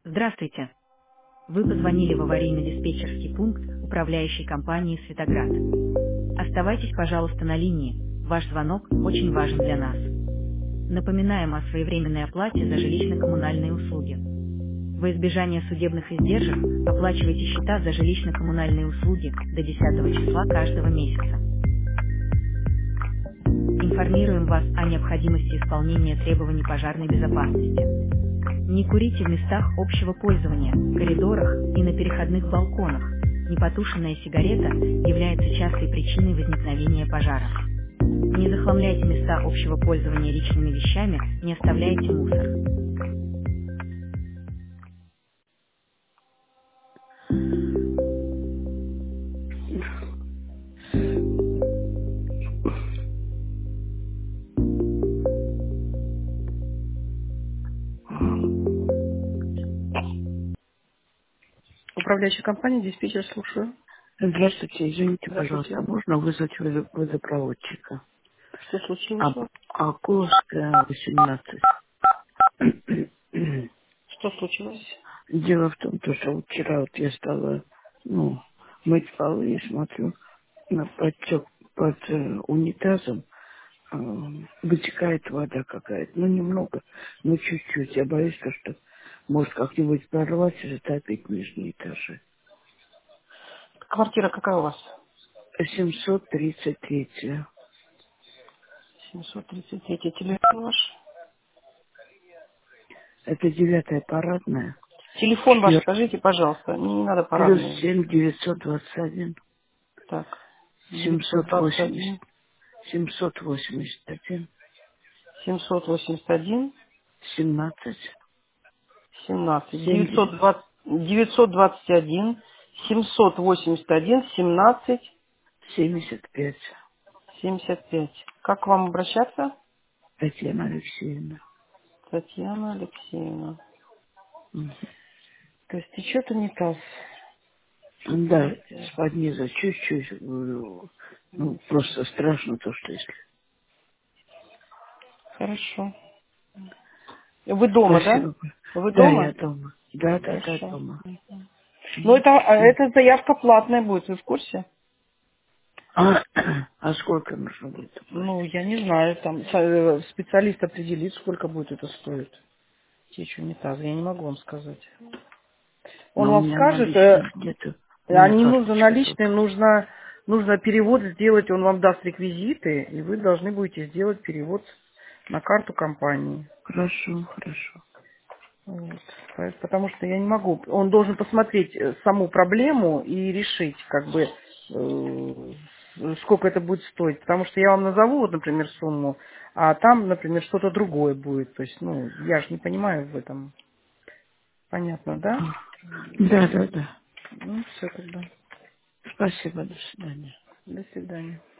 Здравствуйте. Вы позвонили в аварийно-диспетчерский пункт управляющей компании «Светоград». Оставайтесь, пожалуйста, на линии. Ваш звонок очень важен для нас. Напоминаем о своевременной оплате за жилищно-коммунальные услуги. Во избежание судебных издержек оплачивайте счета за жилищно-коммунальные услуги до 10 числа каждого месяца. Информируем вас о необходимости исполнения требований пожарной безопасности. Не курите в местах общего пользования, коридорах и на переходных балконах. Непотушенная сигарета является частой причиной возникновения пожаров. Не захламляйте места общего пользования личными вещами, не оставляйте мусор. Управляющая компания, диспетчер, слушаю. Здравствуйте, извините, пожалуйста, Здравствуйте. можно вызвать водопроводчика? Что случилось у вас? Акуловская, 18. Что случилось? Дело в том, что вот вчера вот я стала, мыть полы и смотрю, подтек под унитазом вытекает вода какая-то. Ну, немного, но чуть-чуть. Я боюсь, что может как-нибудь прорвать и затопить нижние этажи. Квартира какая у вас? 733. 733. Телефон ваш? Это 9-я парадная. Телефон ваш скажите, пожалуйста. Мне не надо Плюс парадные. 7 921 Так. 780 921 781 781 17 17 70 921 781 17 75. 75. Как к вам обращаться? Татьяна Алексеевна. Татьяна Алексеевна. Мгм. То есть течет унитаз. Да, с-под низа чуть-чуть. Просто страшно то, что если. Хорошо. Вы дома, да? Спасибо. Вы Да, я дома? дома. Да, да, да, Хорошо. дома. Ну, Мгм. это заявка платная будет, вы в курсе? А, а сколько нужно будет Ну, заплатить? я не знаю, там специалист определит, сколько будет это стоить. Течь унитаза, я не могу вам сказать. Он Но у вам меня скажет, наличных нету. У меня не нужно карточка наличные, только. нужно перевод сделать, он вам даст реквизиты, и вы должны будете сделать перевод на карту компании. Хорошо, хорошо. Вот. Потому что я не могу. Он должен посмотреть саму проблему и решить, как бы, сколько это будет стоить. Потому что я вам назову, вот, например, сумму, а там, например, что-то другое будет. То есть, я же не понимаю в этом. Понятно, да? Да, да, да. Ну, все тогда. Спасибо, до свидания. До свидания.